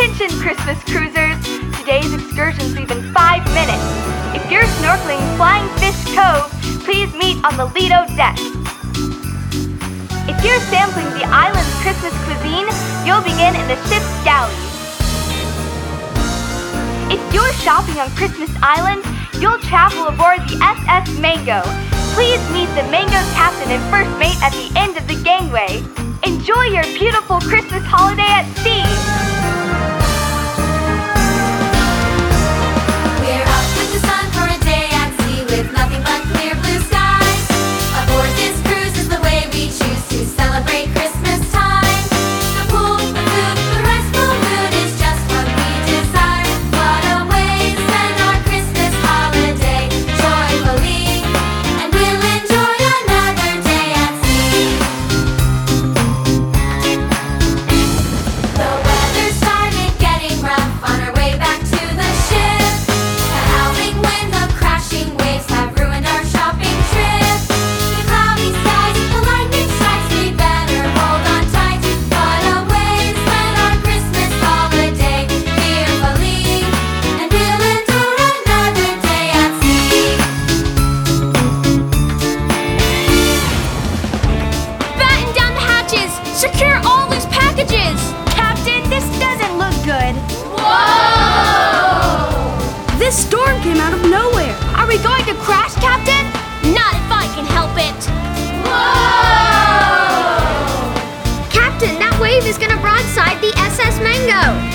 Attention Christmas cruisers! Today's excursions leave in 5 minutes. If you're snorkeling Flying Fish Cove, please meet on the Lido deck. If you're sampling the island's Christmas cuisine, you'll begin in the ship's galley. If you're shopping on Christmas Island, you'll travel aboard the SS Mango. Please meet the Mango's captain and first mate at the end of the gangway. Enjoy your beautiful Christmas holiday at sea! We're out with the sun for a day at sea with nothing but clear blue skies. Aboard this cruise is the way we choose to celebrate Christmas time. The pool, the food, the restful mood is just what we desire. What a way to spend our Christmas holiday joyfully, and we'll enjoy another day at sea. The weather started getting rough on our way back to the ship. The howling wind, the crashing waves have ruined our shopping trip. The cloudy skies, the lightning strikes, we better hold on tight. What a way to spend our Christmas holiday fearfully, and we'll endure another day at sea. Batten down the hatches! Secure all loose packages! Captain, this doesn't look good. Whoa! This storm came out of nowhere. Are we going to crash, Captain? Not if I can help it! Whoa! Captain, that wave is gonna broadside the SS Mango!